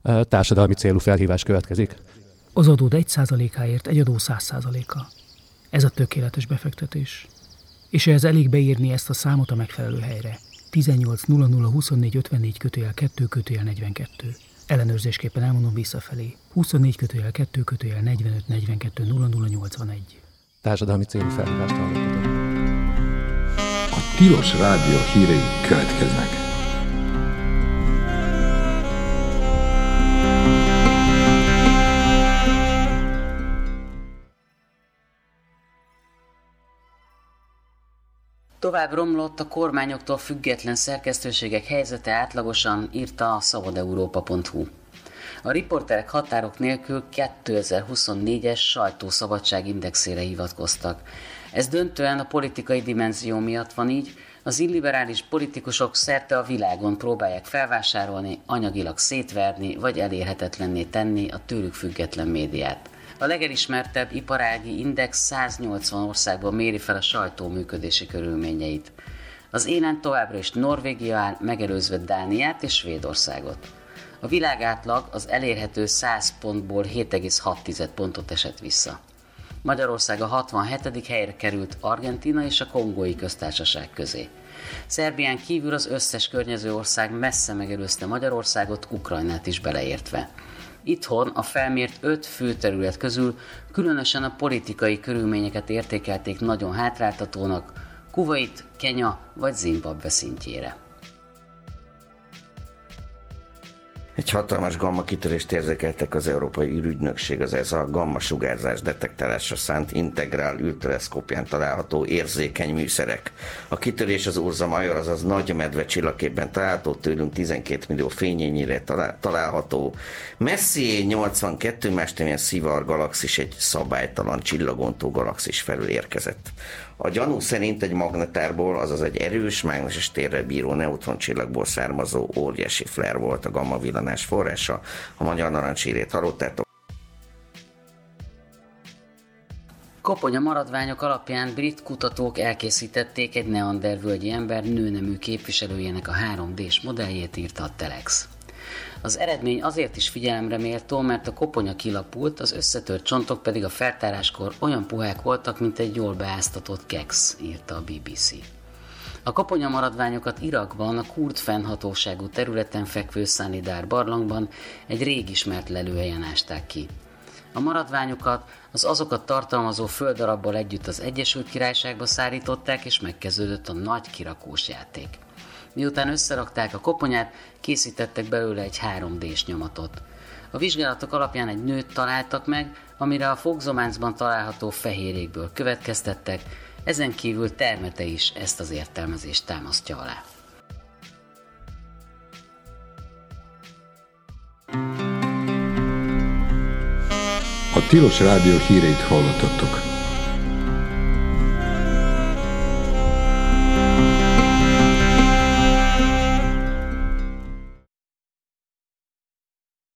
Társadalmi célú felhívás következik. Az adód 1%-áért egy adó 100%-a. Ez a tökéletes befektetés. És ehhez elég beírni ezt a számot a megfelelő helyre. 18.00.24.54/2/42. Ellenőrzésképpen elmondom visszafelé. 24/2/45/42 Társadalmi célú felhívást hallottatok. A Tilos Rádió hírei következnek. Tovább romlott a kormányoktól független szerkesztőségek helyzete átlagosan, írta a szabadeurópa.hu. A riporterek határok nélkül 2024-es sajtószabadság indexére hivatkoztak. Ez döntően a politikai dimenzió miatt van így, az illiberális politikusok szerte a világon próbálják felvásárolni, anyagilag szétverni vagy elérhetetlenné tenni a tőlük független médiát. A legelismertebb iparági index 180 országban méri fel a sajtó működési körülményeit. Az élen továbbra is Norvégia áll, megelőzve Dániát és Svédországot. A világátlag az elérhető 100 pontból 7,6 pontot esett vissza. Magyarország a 67. helyre került Argentína és a Kongói Köztársaság közé. Szerbián kívül az összes környező ország messze megelőzte Magyarországot, Ukrajnát is beleértve. Itthon a felmért 5 fő terület közül különösen a politikai körülményeket értékelték nagyon hátráltatónak, Kuvait, Kenya vagy Zimbabwe szintjére. Egy hatalmas gamma kitörést érzékeltek az Európai űrügynökség, az ESA gamma-sugárzás detektálásra szánt integrál űrteleszkópján található érzékeny műszerek. A kitörés az Ursa Major, azaz Nagy Medve csillagképben található, tőlünk 12 millió fényévnyire található. Messier 82 mestermilyen Szivar galaxis egy szabálytalan csillagontó galaxis felül érkezett. A gyanú szerint egy magnetárból, azaz egy erős mágneses térrel bíró neutroncsillagból származó óriási flare volt a gamma villanás forrása. A Magyar Narancshírét hallottátok. Koponya maradványok alapján brit kutatók elkészítették egy neandervölgyi ember nőnemű képviselőjének a 3D-s modelljét, írta a Telex. Az eredmény azért is figyelemre méltó, mert a koponya kilapult, az összetört csontok pedig a feltáráskor olyan puhák voltak, mint egy jól beáztatott keksz, írta a BBC. A koponya maradványokat Irakban, a kurd fennhatóságú területen fekvő Sanidar barlangban egy rég ismert lelőhelyen ásták ki. A maradványokat az azokat tartalmazó földdarabbal együtt az Egyesült Királyságba szállították, és megkezdődött a nagy kirakós játék. Miután összerakták a koponyát, készítettek belőle egy 3D-s nyomatot. A vizsgálatok alapján egy nőt találtak meg, amire a fogzománcban található fehérékből következtettek, ezen kívül termete is ezt az értelmezést támasztja alá. A Tilos Rádió híreit hallottatok.